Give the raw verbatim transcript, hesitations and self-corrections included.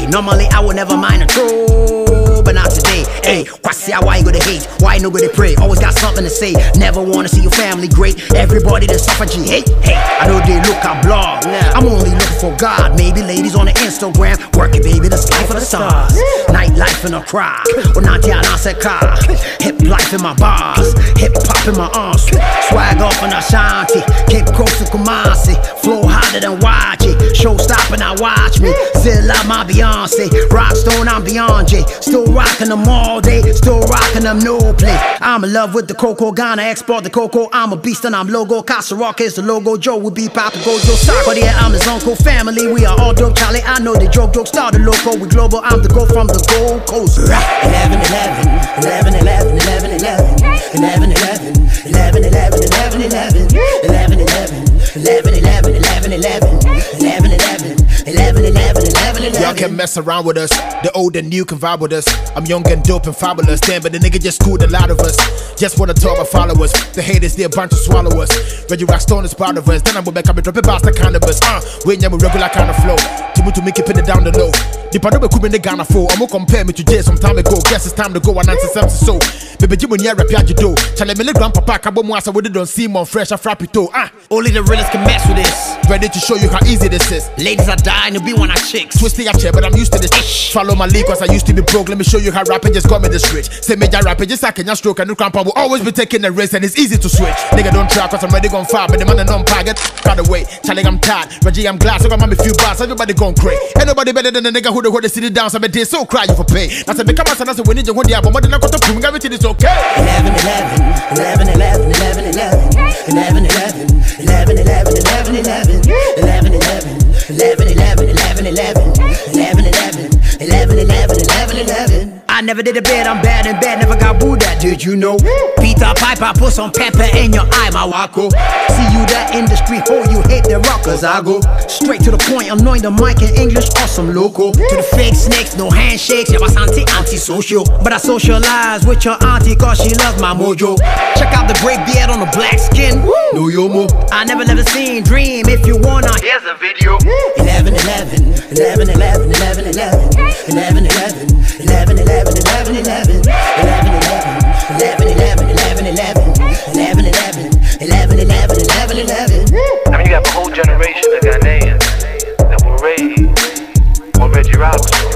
Hey, normally I would never mind a troll, but not today. Hey, Kwasi, why you gonna hate? Why no gonna pray? Always got something to say. Never wanna see your family great. Everybody that suffer G hate. Hey, I know they look at blog. I'm only looking for God. Maybe ladies on the Instagram working, baby. That's life of the stars. Nightlife in a crowd. Well, not yet, I said car. Hip life in my bars. Hip hop in my arms. Swag off in Ashanti. Cape Coast to Kumasi. Flow harder than watch it. Show stopping, I watch me. Still love my Beyonce. Rockstone, I'm Beyonce. Still rocking them all day. Still rocking them no play. I'm in love with the Coco. Ghana export the Coco. I'm a beast and I'm logo. Casa Rock is the logo. Joe would be Papa Gojo Sock. But yeah, I'm his uncle. Family, we are all dope. Charlie, I know the joke. Joke started local. We global. I'm the go from the Gold Coast. eleven eleven, eleven eleven, eleven eleven, eleven eleven, eleven eleven, eleven eleven, eleven eleven, eleven eleven, eleven eleven, eleven eleven, eleven eleven. Y'all can mess around with us. The old and new can vibe with us. I'm young and dope and fabulous. Damn, but the nigga just schooled a lot of us. Just wanna talk about followers. The haters, they a bunch of swallowers. Reggie Rockstone is part of us. Then I'm back up and drop it past the cannabis. Uh, we ain't regular kind of flow. Timu to make it pin it down the low. The Panoba could be the Ghana flow. I'm gonna compare me to Jay some time ago. Guess it's time to go and answer something so. Baby Jimmy near rap yaji do. Chale me le grandpapa kabo mwasa with it don't see mon fresh a frappito. Ah, only the realest can mess with this. Ready to show you how easy this is. Ladies are dying to be one of chicks. Twisty a chair, but I'm used to this. Follow my lead cause I used to be broke. Let me show you how rapping just got me this rich. Say major rapping just like a stroke and the grandpa will always be taking the risk and it's easy to switch. Nigga don't try cause I'm ready gon' fire, but the man don't pie get out of the way. Chale I'm tired, Reggie I'm glad, so got me few bars. Everybody gon' crazy. Ain't nobody better than the nigga who the hold the city down. So me day so cry you for pay. That's a become a son, that's a winning you hold the album. But then I got to prove everything is okay. eleven eleven, eleven eleven, eleven eleven, eleven eleven, eleven eleven, eleven eleven, eleven eleven, eleven eleven, eleven eleven, eleven eleven, eleven eleven, eleven eleven. I never did a bit, I'm bad in bed, never got booed at, did you know? Peter Piper, put some pepper in your eye, my wako. See you that industry hole, you hate the rockers, I go straight to the point, annoying the mic in English or some local. To the fake snakes, no handshakes, yeah, was anti anti-social. But I socialize with your auntie cause she loves my mojo. Check out the gray beard on the black skin, no yomo. I never never seen dream, if you wanna, here's a video. eleven eleven, eleven eleven, eleven eleven, eleven eleven, eleven eleven, eleven eleven, eleven eleven, eleven eleven, eleven eleven, eleven eleven, eleven eleven, eleven eleven. I mean, you got a whole generation of Ghanaians that were raised on Reggie Rockstone.